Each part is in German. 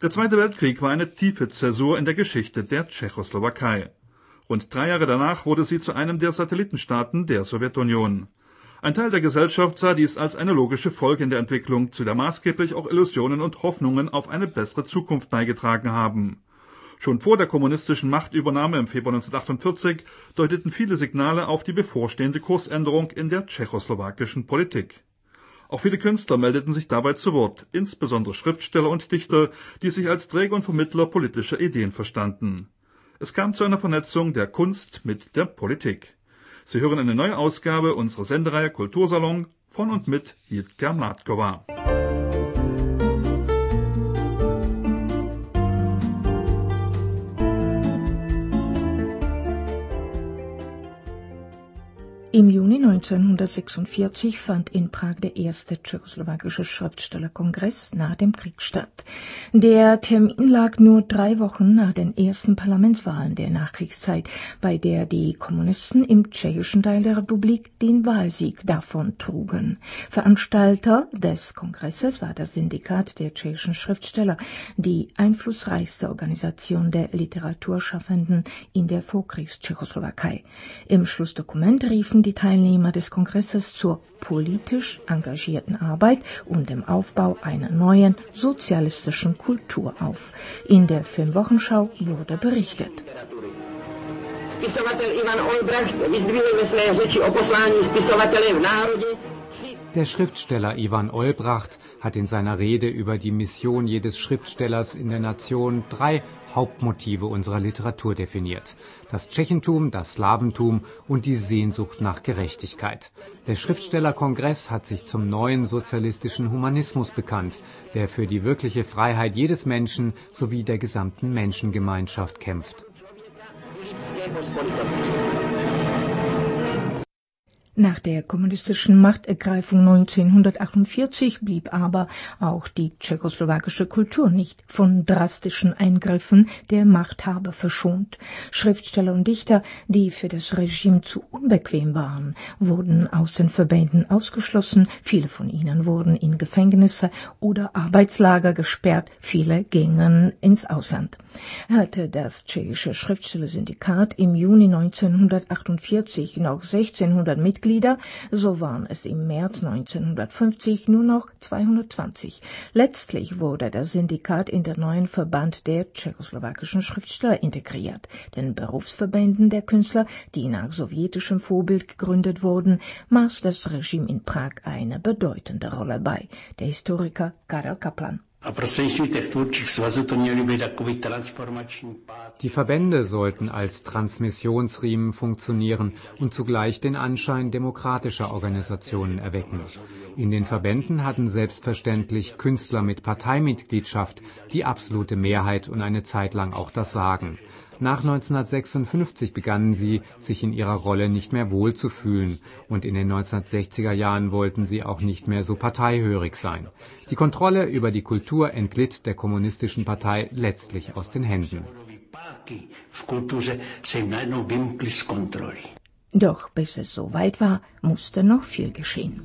Der Zweite Weltkrieg war eine tiefe Zäsur in der Geschichte der Tschechoslowakei. Rund 3 Jahre danach wurde sie zu einem der Satellitenstaaten der Sowjetunion. Ein Teil der Gesellschaft sah dies als eine logische Folge in der Entwicklung, zu der maßgeblich auch Illusionen und Hoffnungen auf eine bessere Zukunft beigetragen haben. Schon vor der kommunistischen Machtübernahme im Februar 1948 deuteten viele Signale auf die bevorstehende Kursänderung in der tschechoslowakischen Politik. Auch viele Künstler meldeten sich dabei zu Wort, insbesondere Schriftsteller und Dichter, die sich als Träger und Vermittler politischer Ideen verstanden. Es kam zu einer Vernetzung der Kunst mit der Politik. Sie hören eine neue Ausgabe unserer Sendereihe Kultursalon von und mit Jitka Mládková. Im Juni 1946 fand in Prag der erste tschechoslowakische Schriftstellerkongress nach dem Krieg statt. Der Termin lag nur 3 Wochen nach den ersten Parlamentswahlen der Nachkriegszeit, bei der die Kommunisten im tschechischen Teil der Republik den Wahlsieg davon trugen. Veranstalter des Kongresses war das Syndikat der tschechischen Schriftsteller, die einflussreichste Organisation der Literaturschaffenden in der Vorkriegs-Tschechoslowakei. Im Schlussdokument riefen die Teilnehmer des Kongresses zur politisch engagierten Arbeit und dem Aufbau einer neuen sozialistischen Kultur auf. In der Filmwochenschau wurde berichtet. Der Schriftsteller Ivan Olbracht hat in seiner Rede über die Mission jedes Schriftstellers in der Nation 3 Hauptmotive unserer Literatur definiert: das Tschechentum, das Slawentum und die Sehnsucht nach Gerechtigkeit. Der Schriftstellerkongress hat sich zum neuen sozialistischen Humanismus bekannt, der für die wirkliche Freiheit jedes Menschen sowie der gesamten Menschengemeinschaft kämpft. Nach der kommunistischen Machtergreifung 1948 blieb aber auch die tschechoslowakische Kultur nicht von drastischen Eingriffen der Machthaber verschont. Schriftsteller und Dichter, die für das Regime zu unbequem waren, wurden aus den Verbänden ausgeschlossen, viele von ihnen wurden in Gefängnisse oder Arbeitslager gesperrt, viele gingen ins Ausland. Hatte das tschechische Schriftstellersyndikat im Juni 1948 noch 1600 Mitglieder, so waren es im März 1950 nur noch 220. Letztlich wurde das Syndikat in den neuen Verband der tschechoslowakischen Schriftsteller integriert. Den Berufsverbänden der Künstler, die nach sowjetischem Vorbild gegründet wurden, maß das Regime in Prag eine bedeutende Rolle bei. Der Historiker Karel Kaplan. Die Verbände sollten als Transmissionsriemen funktionieren und zugleich den Anschein demokratischer Organisationen erwecken. In den Verbänden hatten selbstverständlich Künstler mit Parteimitgliedschaft die absolute Mehrheit und eine Zeit lang auch das Sagen. Nach 1956 begannen sie, sich in ihrer Rolle nicht mehr wohlzufühlen, und in den 1960er Jahren wollten sie auch nicht mehr so parteihörig sein. Die Kontrolle über die Kultur entglitt der kommunistischen Partei letztlich aus den Händen. Doch bis es soweit war, musste noch viel geschehen.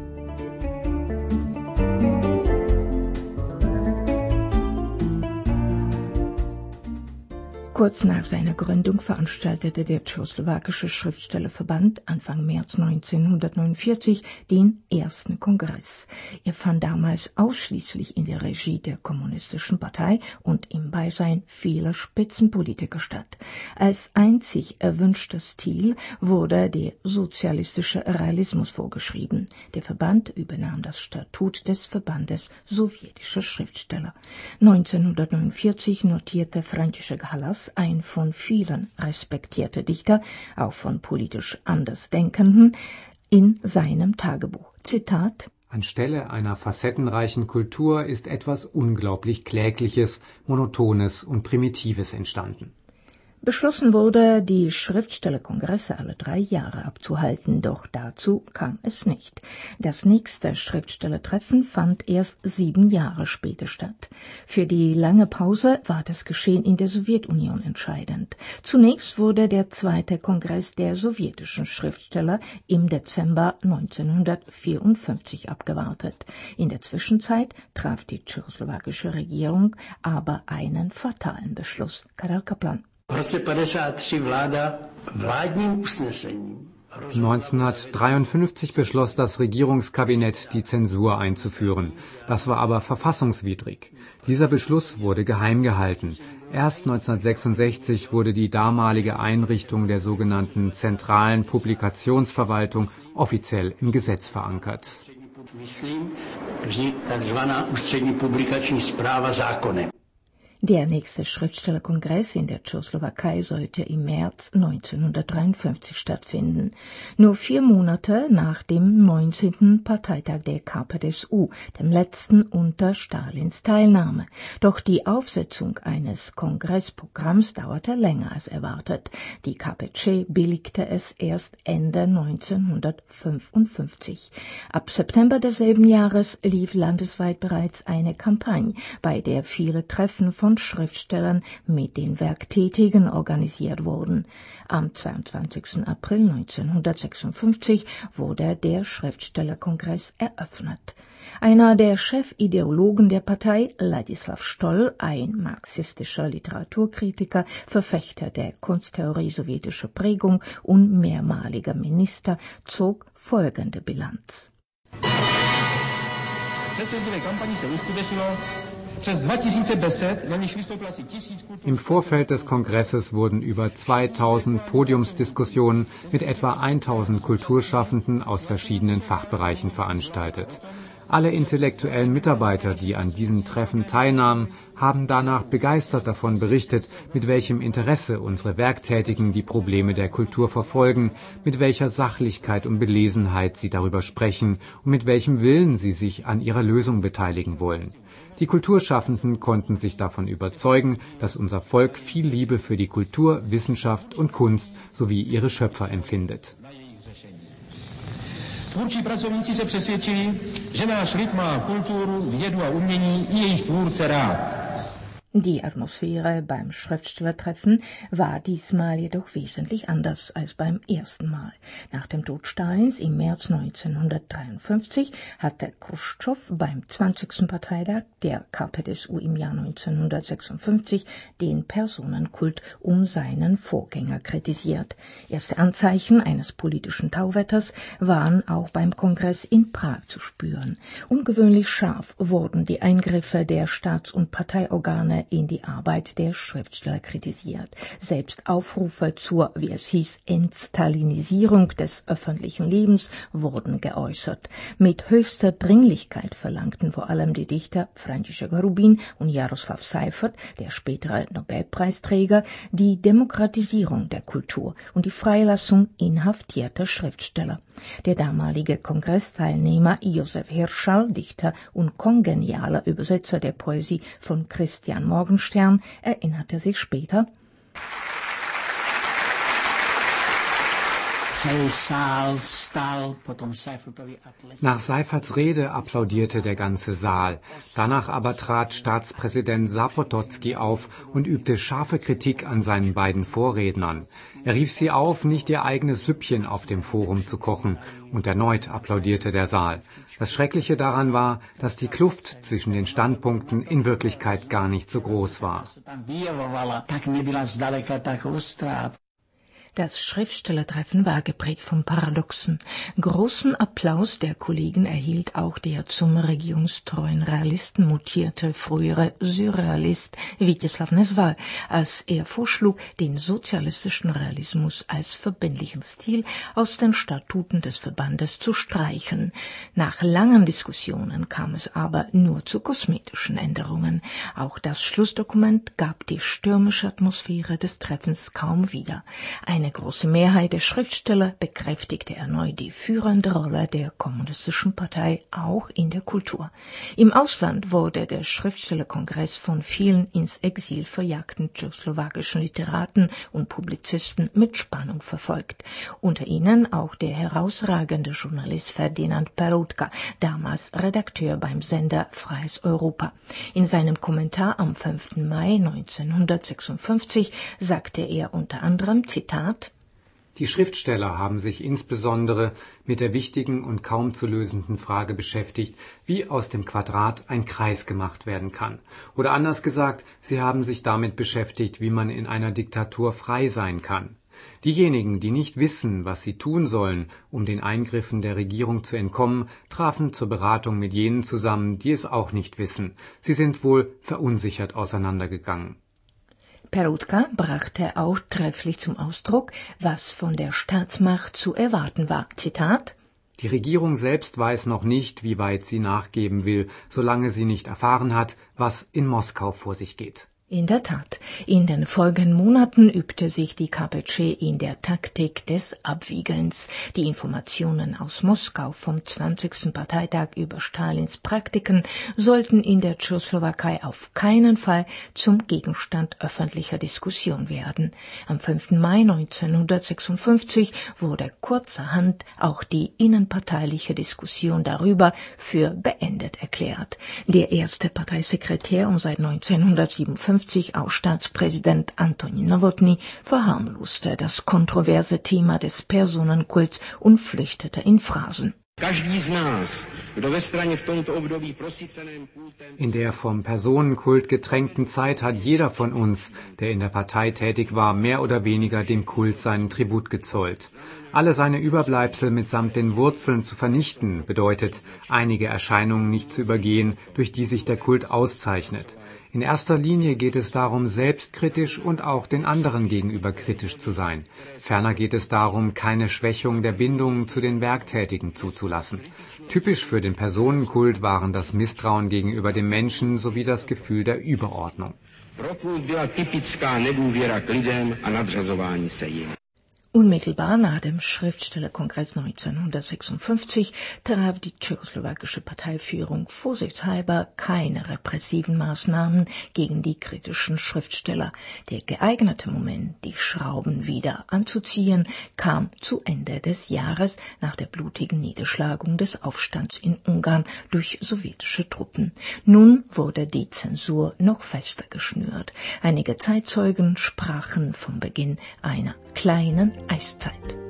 Kurz nach seiner Gründung veranstaltete der tschechoslowakische Schriftstellerverband Anfang März 1949 den ersten Kongress. Er fand damals ausschließlich in der Regie der Kommunistischen Partei und im Beisein vieler Spitzenpolitiker statt. Als einzig erwünschtes Stil wurde der sozialistische Realismus vorgeschrieben. Der Verband übernahm das Statut des Verbandes sowjetischer Schriftsteller. 1949 notierte František Halas, ein von vielen respektierter Dichter, auch von politisch Andersdenkenden, in seinem Tagebuch. Zitat: Anstelle einer facettenreichen Kultur ist etwas unglaublich Klägliches, Monotones und Primitives entstanden. Beschlossen wurde, die Schriftstellerkongresse alle 3 Jahre abzuhalten, doch dazu kam es nicht. Das nächste Schriftstellertreffen fand erst 7 Jahre später statt. Für die lange Pause war das Geschehen in der Sowjetunion entscheidend. Zunächst wurde der 2. Kongress der sowjetischen Schriftsteller im Dezember 1954 abgewartet. In der Zwischenzeit traf die tschechoslowakische Regierung aber einen fatalen Beschluss. Karel Kaplan. 1953 beschloss das Regierungskabinett, die Zensur einzuführen. Das war aber verfassungswidrig. Dieser Beschluss wurde geheim gehalten. Erst 1966 wurde die damalige Einrichtung der sogenannten Zentralen Publikationsverwaltung offiziell im Gesetz verankert. Der nächste Schriftstellerkongress in der Tschechoslowakei sollte im März 1953 stattfinden, nur 4 Monate nach dem 19. Parteitag der KPDSU, dem letzten unter Stalins Teilnahme. Doch die Aufsetzung eines Kongressprogramms dauerte länger als erwartet. Die KPC billigte es erst Ende 1955. Ab September desselben Jahres lief landesweit bereits eine Kampagne, bei der viele Treffen von Schriftstellern mit den Werktätigen organisiert wurden. Am 22. April 1956 wurde der Schriftstellerkongress eröffnet. Einer der Chefideologen der Partei, Ladislav Stoll, ein marxistischer Literaturkritiker, Verfechter der Kunsttheorie sowjetischer Prägung und mehrmaliger Minister, zog folgende Bilanz. Im Vorfeld des Kongresses wurden über 2000 Podiumsdiskussionen mit etwa 1000 Kulturschaffenden aus verschiedenen Fachbereichen veranstaltet. Alle intellektuellen Mitarbeiter, die an diesen Treffen teilnahmen, haben danach begeistert davon berichtet, mit welchem Interesse unsere Werktätigen die Probleme der Kultur verfolgen, mit welcher Sachlichkeit und Belesenheit sie darüber sprechen und mit welchem Willen sie sich an ihrer Lösung beteiligen wollen. Die Kulturschaffenden konnten sich davon überzeugen, dass unser Volk viel Liebe für die Kultur, Wissenschaft und Kunst sowie ihre Schöpfer empfindet. Tvůrčí pracovníci se přesvědčili, že náš lid má kulturu, vědu a umění i jejich tvůrce rád. Die Atmosphäre beim Schriftstellertreffen war diesmal jedoch wesentlich anders als beim ersten Mal. Nach dem Tod Stalins im März 1953 hatte Chruschtschow beim 20. Parteitag der KPDSU im Jahr 1956 den Personenkult um seinen Vorgänger kritisiert. Erste Anzeichen eines politischen Tauwetters waren auch beim Kongress in Prag zu spüren. Ungewöhnlich scharf wurden die Eingriffe der Staats- und Parteiorgane in die Arbeit der Schriftsteller kritisiert. Selbst Aufrufe zur, wie es hieß, Entstalinisierung des öffentlichen Lebens wurden geäußert. Mit höchster Dringlichkeit verlangten vor allem die Dichter František Hrubin und Jaroslav Seifert, der spätere Nobelpreisträger, die Demokratisierung der Kultur und die Freilassung inhaftierter Schriftsteller. Der damalige Kongressteilnehmer Josef Hirschal, Dichter und kongenialer Übersetzer der Poesie von Christian Morgenstern, erinnerte sich später: Nach Seiferts Rede applaudierte der ganze Saal. Danach aber trat Staatspräsident Zapotocki auf und übte scharfe Kritik an seinen beiden Vorrednern. Er rief sie auf, nicht ihr eigenes Süppchen auf dem Forum zu kochen. Und erneut applaudierte der Saal. Das Schreckliche daran war, dass die Kluft zwischen den Standpunkten in Wirklichkeit gar nicht so groß war. Das Schriftstellertreffen war geprägt vom Paradoxen. Großen Applaus der Kollegen erhielt auch der zum regierungstreuen Realisten mutierte frühere Surrealist Vítězslav Nezval, als er vorschlug, den sozialistischen Realismus als verbindlichen Stil aus den Statuten des Verbandes zu streichen. Nach langen Diskussionen kam es aber nur zu kosmetischen Änderungen. Auch das Schlussdokument gab die stürmische Atmosphäre des Treffens kaum wieder. Eine Eine große Mehrheit der Schriftsteller bekräftigte erneut die führende Rolle der Kommunistischen Partei auch in der Kultur. Im Ausland wurde der Schriftstellerkongress von vielen ins Exil verjagten tschechoslowakischen Literaten und Publizisten mit Spannung verfolgt. Unter ihnen auch der herausragende Journalist Ferdinand Peroutka, damals Redakteur beim Sender Freies Europa. In seinem Kommentar am 5. Mai 1956 sagte er unter anderem, Zitat: Die Schriftsteller haben sich insbesondere mit der wichtigen und kaum zu lösenden Frage beschäftigt, wie aus dem Quadrat ein Kreis gemacht werden kann. Oder anders gesagt, sie haben sich damit beschäftigt, wie man in einer Diktatur frei sein kann. Diejenigen, die nicht wissen, was sie tun sollen, um den Eingriffen der Regierung zu entkommen, trafen zur Beratung mit jenen zusammen, die es auch nicht wissen. Sie sind wohl verunsichert auseinandergegangen. Peroutka brachte auch trefflich zum Ausdruck, was von der Staatsmacht zu erwarten war. Zitat: Die Regierung selbst weiß noch nicht, wie weit sie nachgeben will, solange sie nicht erfahren hat, was in Moskau vor sich geht. In der Tat, in den folgenden Monaten übte sich die KPC in der Taktik des Abwiegelns. Die Informationen aus Moskau vom 20. Parteitag über Stalins Praktiken sollten in der Tschechoslowakei auf keinen Fall zum Gegenstand öffentlicher Diskussion werden. Am 5. Mai 1956 wurde kurzerhand auch die innenparteiliche Diskussion darüber für beendet erklärt. Der erste Parteisekretär und seit 1957 auch Staatspräsident Antonin Nowotny verharmloste das kontroverse Thema des Personenkults und flüchtete in Phrasen. In der vom Personenkult getränkten Zeit hat jeder von uns, der in der Partei tätig war, mehr oder weniger dem Kult seinen Tribut gezollt. Alle seine Überbleibsel mitsamt den Wurzeln zu vernichten, bedeutet, einige Erscheinungen nicht zu übergehen, durch die sich der Kult auszeichnet. In erster Linie geht es darum, selbstkritisch und auch den anderen gegenüber kritisch zu sein. Ferner geht es darum, keine Schwächung der Bindungen zu den Werktätigen zuzulassen. Typisch für den Personenkult waren das Misstrauen gegenüber dem Menschen sowie das Gefühl der Überordnung. Unmittelbar nach dem Schriftstellerkongress 1956 traf die tschechoslowakische Parteiführung vorsichtshalber keine repressiven Maßnahmen gegen die kritischen Schriftsteller. Der geeignete Moment, die Schrauben wieder anzuziehen, kam zu Ende des Jahres nach der blutigen Niederschlagung des Aufstands in Ungarn durch sowjetische Truppen. Nun wurde die Zensur noch fester geschnürt. Einige Zeitzeugen sprachen vom Beginn einer kleinen Eiszeit.